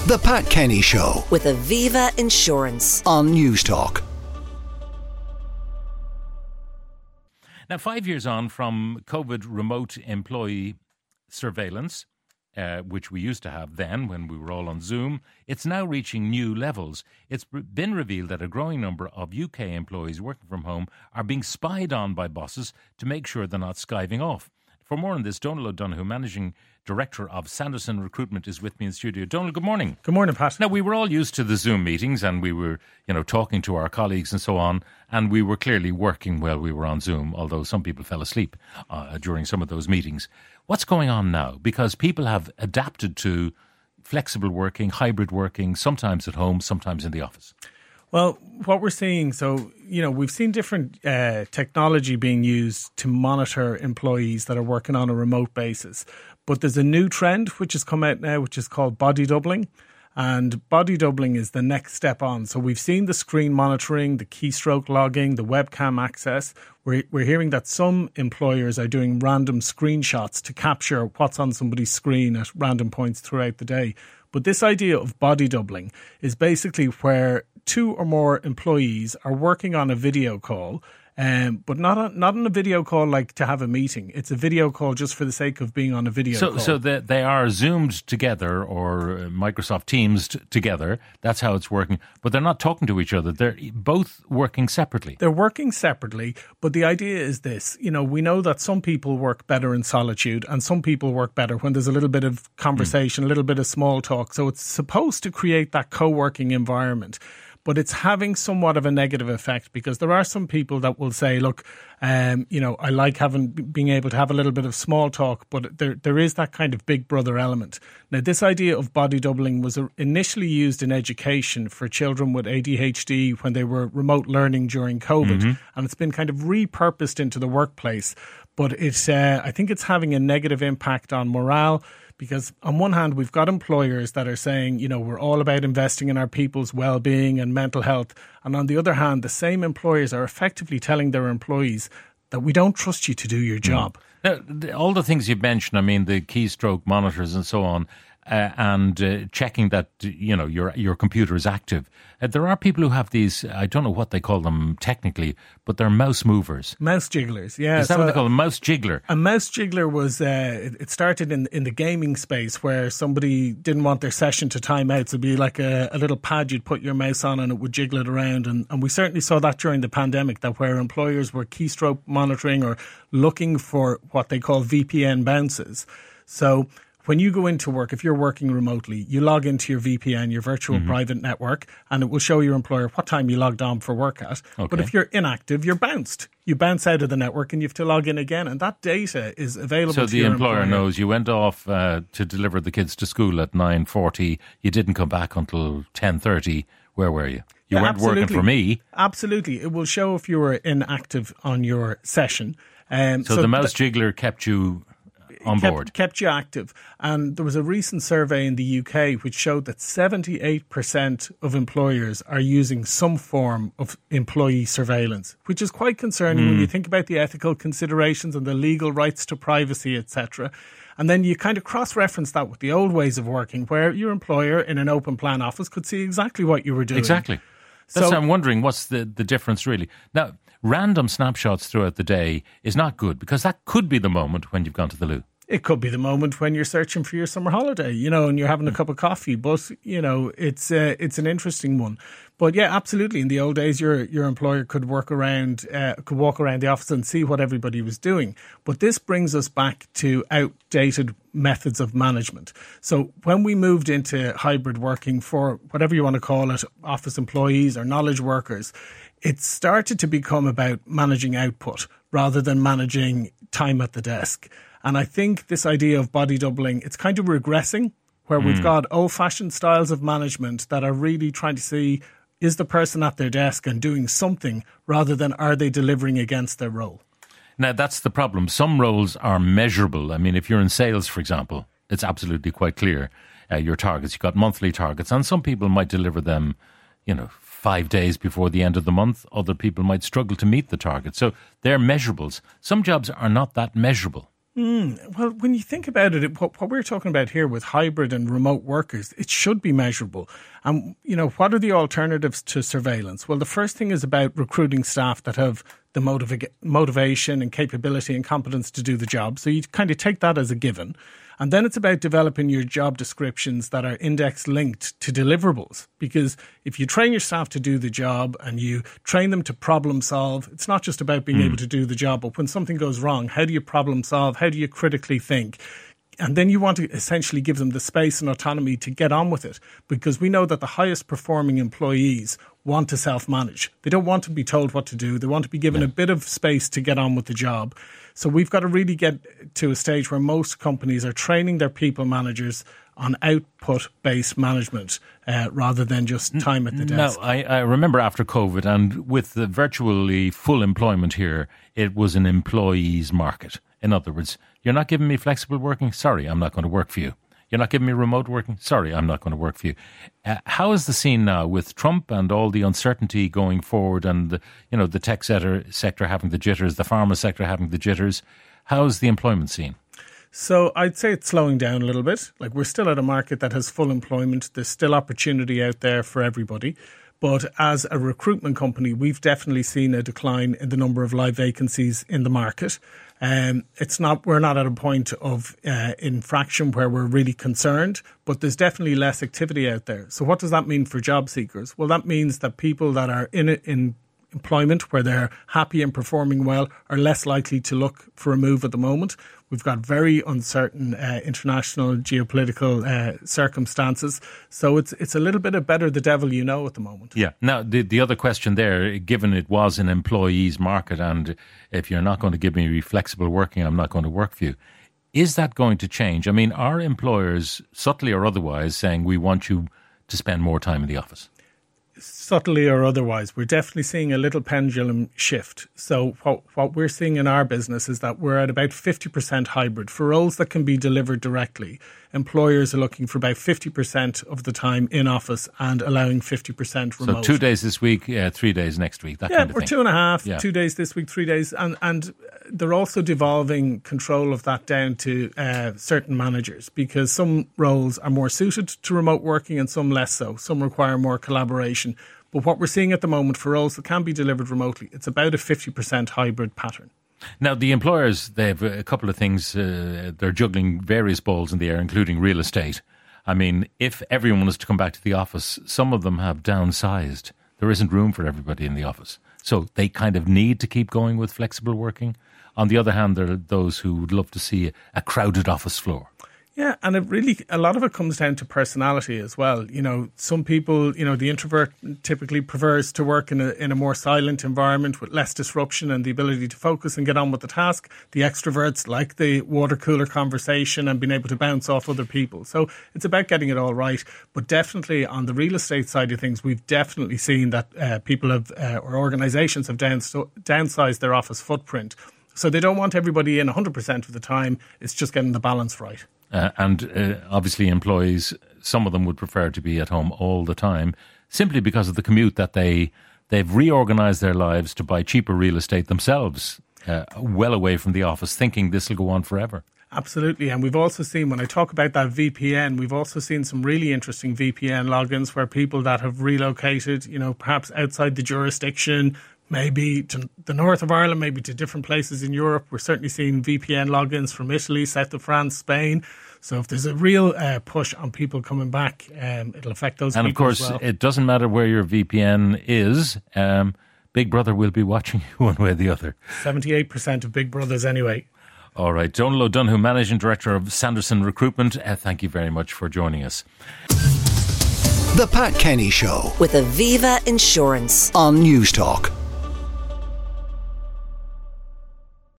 The Pat Kenny Show with Aviva Insurance on Newstalk. Now, 5 years on from COVID remote employee surveillance, which we used to have then when we were all on Zoom, it's now reaching new levels. It's been revealed that a growing number of UK employees working from home are being spied on by bosses to make sure they're not skiving off. For more on this, Donal O'Donoghue, Managing Director of Sanderson Recruitment, is with me in studio. Donal, good morning. Good morning, Pat. Now, we were all used to the Zoom meetings and we were, talking to our colleagues and so on, and we were clearly working while we were on Zoom, although some people fell asleep during some of those meetings. What's going on now? Because people have adapted to flexible working, hybrid working, sometimes at home, sometimes in the office. Well, what we're seeing, we've seen different technology being used to monitor employees that are working on a remote basis. But there's a new trend which has come out now, which is called body doubling. And body doubling is the next step on. So we've seen the screen monitoring, the keystroke logging, the webcam access. We're hearing that some employers are doing random screenshots to capture what's on somebody's screen at random points throughout the day. But this idea of body doubling is basically where two or more employees are working on a video call, but not on a video call like to have a meeting. It's a video call just for the sake of being on a video call. So they are Zoomed together or Microsoft Teams together. That's how it's working. But they're not talking to each other. They're both working separately. They're working separately. But the idea is this. We know that some people work better in solitude and some people work better when there's a little bit of conversation, a little bit of small talk. So it's supposed to create that co-working environment. But it's having somewhat of a negative effect because there are some people that will say, look, I like being able to have a little bit of small talk, but there is that kind of big brother element. Now, this idea of body doubling was initially used in education for children with ADHD when they were remote learning during COVID, and it's been kind of repurposed into the workplace. But I think it's having a negative impact on morale. Because on one hand, we've got employers that are saying, we're all about investing in our people's well-being and mental health. And on the other hand, the same employers are effectively telling their employees that we don't trust you to do your job. Now, all the things you've mentioned, the keystroke monitors and so on, and checking that, your computer is active. There are people who have these, I don't know what they call them technically, but they're mouse movers. Mouse jigglers, yeah. Is that what they call them? Mouse jiggler? A mouse jiggler was, it started in the gaming space where somebody didn't want their session to time out. So it'd be like a little pad you'd put your mouse on and it would jiggle it around. And we certainly saw that during the pandemic, that where employers were keystroke monitoring or looking for what they call VPN bounces. So when you go into work, if you're working remotely, you log into your VPN, your virtual private network, and it will show your employer what time you logged on for work at. Okay. But if you're inactive, you're bounced. You bounce out of the network and you have to log in again. And that data is available to your employer. So the employer knows you went off to deliver the kids to school at 9:40. You didn't come back until 10:30. Where were you? You weren't working for me. Absolutely. It will show if you were inactive on your session. So the mouse jiggler kept you on board. Kept you active. And there was a recent survey in the UK which showed that 78% of employers are using some form of employee surveillance, which is quite concerning when you think about the ethical considerations and the legal rights to privacy, etc. And then you kind of cross-reference that with the old ways of working where your employer in an open plan office could see exactly what you were doing. Exactly. That's what I'm wondering, what's the difference really? Now, random snapshots throughout the day is not good because that could be the moment when you've gone to the loo. It could be the moment when you're searching for your summer holiday, and you're having a cup of coffee. But, it's an interesting one. But yeah, absolutely. In the old days, your employer could walk around the office and see what everybody was doing. But this brings us back to outdated methods of management. So when we moved into hybrid working for whatever you want to call it, office employees or knowledge workers, it started to become about managing output rather than managing time at the desk. And I think this idea of body doubling, it's kind of regressing where we've got old-fashioned styles of management that are really trying to see, is the person at their desk and doing something rather than are they delivering against their role? Now, that's the problem. Some roles are measurable. If you're in sales, for example, it's absolutely quite clear your targets. You've got monthly targets, and some people might deliver them, 5 days before the end of the month. Other people might struggle to meet the target. So they're measurables. Some jobs are not that measurable. Well, when you think about it, what we're talking about here with hybrid and remote workers, it should be measurable. And, what are the alternatives to surveillance? Well, the first thing is about recruiting staff that have the motivation and capability and competence to do the job. So you kind of take that as a given. And then it's about developing your job descriptions that are index linked to deliverables. Because if you train your staff to do the job and you train them to problem solve, it's not just about being able to do the job, but when something goes wrong, how do you problem solve? How do you critically think? And then you want to essentially give them the space and autonomy to get on with it, because we know that the highest performing employees want to self-manage. They don't want to be told what to do. They want to be given a bit of space to get on with the job. So we've got to really get to a stage where most companies are training their people managers on output-based management rather than just time at the desk. Now, I remember after COVID and with the virtually full employment here, it was an employee's market. In other words, you're not giving me flexible working? Sorry, I'm not going to work for you. You're not giving me remote working? Sorry, I'm not going to work for you. How is the scene now with Trump and all the uncertainty going forward and the tech sector having the jitters, the pharma sector having the jitters? How's the employment scene? So I'd say it's slowing down a little bit. Like, we're still at a market that has full employment. There's still opportunity out there for everybody. But as a recruitment company, we've definitely seen a decline in the number of live vacancies in the market. We're not at a point of infraction where we're really concerned, but there's definitely less activity out there. So what does that mean for job seekers? Well, that means that people that are in employment where they're happy and performing well are less likely to look for a move at the moment. We've got very uncertain international geopolitical circumstances. So it's a little bit of better the devil you know at the moment. Yeah. Now, the other question there, given it was an employee's market and if you're not going to give me flexible working, I'm not going to work for you. Is that going to change? I mean, are employers, subtly or otherwise, saying we want you to spend more time in the office? Subtly or otherwise, we're definitely seeing a little pendulum shift. So what we're seeing in our business is that we're at about 50% hybrid. For roles that can be delivered directly, employers are looking for about 50% of the time in office and allowing 50% remote. So 2 days this week, 3 days next week, that kind of thing. Yeah, or 2.5, 2 days this week, 3 days. And they're also devolving control of that down to certain managers, because some roles are more suited to remote working and some less so. Some require more collaboration. But what we're seeing at the moment for roles that can be delivered remotely, it's about a 50% hybrid pattern. Now, the employers, they have a couple of things. They're juggling various balls in the air, including real estate. I mean, if everyone was to come back to the office, some of them have downsized. There isn't room for everybody in the office. So they kind of need to keep going with flexible working. On the other hand, there are those who would love to see a crowded office floor. Yeah, and a lot of it comes down to personality as well. Some people, the introvert typically prefers to work in a more silent environment with less disruption and the ability to focus and get on with the task. The extroverts like the water cooler conversation and being able to bounce off other people. So it's about getting it all right. But definitely on the real estate side of things, we've definitely seen that people have, or organisations have downsized their office footprint. So they don't want everybody in 100% of the time. It's just getting the balance right. And obviously employees, some of them would prefer to be at home all the time simply because of the commute that they've reorganised their lives to buy cheaper real estate themselves, well away from the office, thinking this will go on forever. Absolutely. And we've also seen, when I talk about that VPN, we've also seen some really interesting VPN logins where people that have relocated, perhaps outside the jurisdiction, maybe to the north of Ireland, maybe to different places in Europe. We're certainly seeing VPN logins from Italy, south of France, Spain. So if there's a real push on people coming back, it'll affect those people. And of course, as well. It doesn't matter where your VPN is. Big Brother will be watching you one way or the other. 78% of Big Brothers anyway. All right. Donal O'Donoghue, Managing Director of Sanderson Recruitment. Thank you very much for joining us. The Pat Kenny Show with Aviva Insurance on News Talk.